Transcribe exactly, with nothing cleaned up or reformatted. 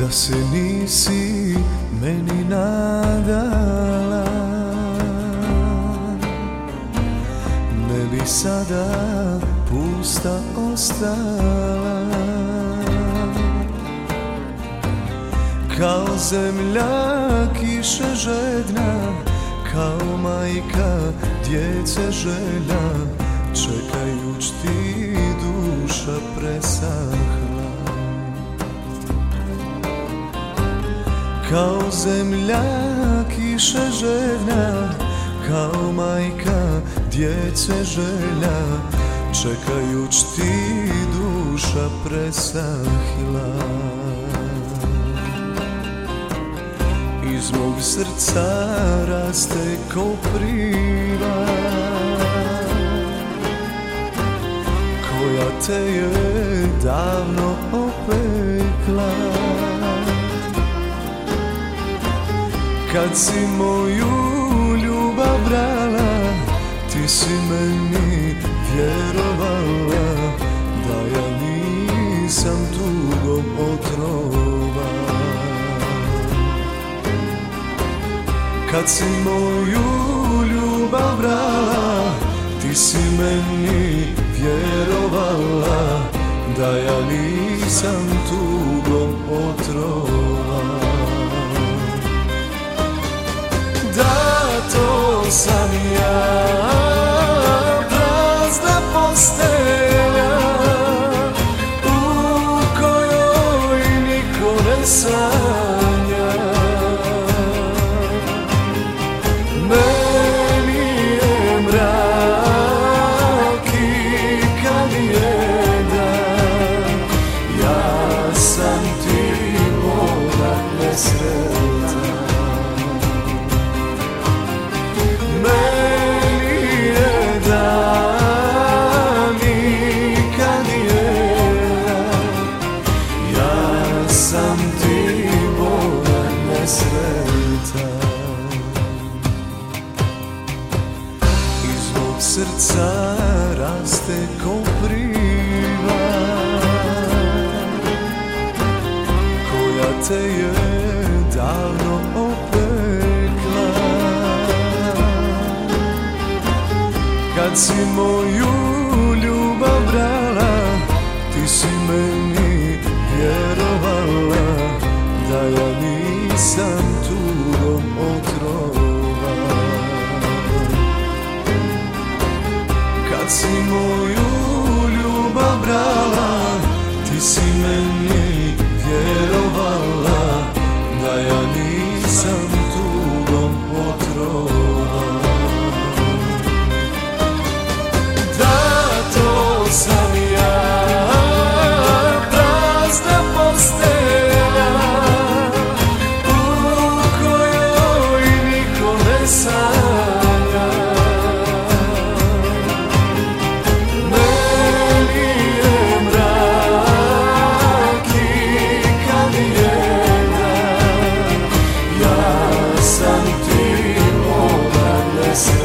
Da se nisi meni nadala, ne bi sada pusta ostala. Kao zemlja kiše žedna, kao majka djece želja, čekajuć ti duša presahla. Kao zemlja kiše žedna, kao majka djece želja, čekajuć ti duša presahla. Iz mog srca raste kopriva, koja te je davno opekla. Kad si moju ljubav brala, ti si meni vjerovala da ja nisam tugom otrovan. Kad si moju ljubav brala, ti si meni vjerovala da ja nisam tugom otrovan. Da, to sam ja, prazna postelja u kojoj niko ne sanja. Meni je mrak i kad je dan, ja sam ti morak nesretan. Meni je dan i kad je dan, ja sam ti morak nesretan. Srca raste kopriva, koja te je davno opekla. Kad si moju ljubav brala, ti si meni vjerovala da ja nisam tugom otrovan. Kad si moju ljubav brala, ti si meni vjerovala da ja nisam tugom otrovan. Da, to sam ja, prazna postelja u kojoj niko ne sanja. Sam ti moram nesretan.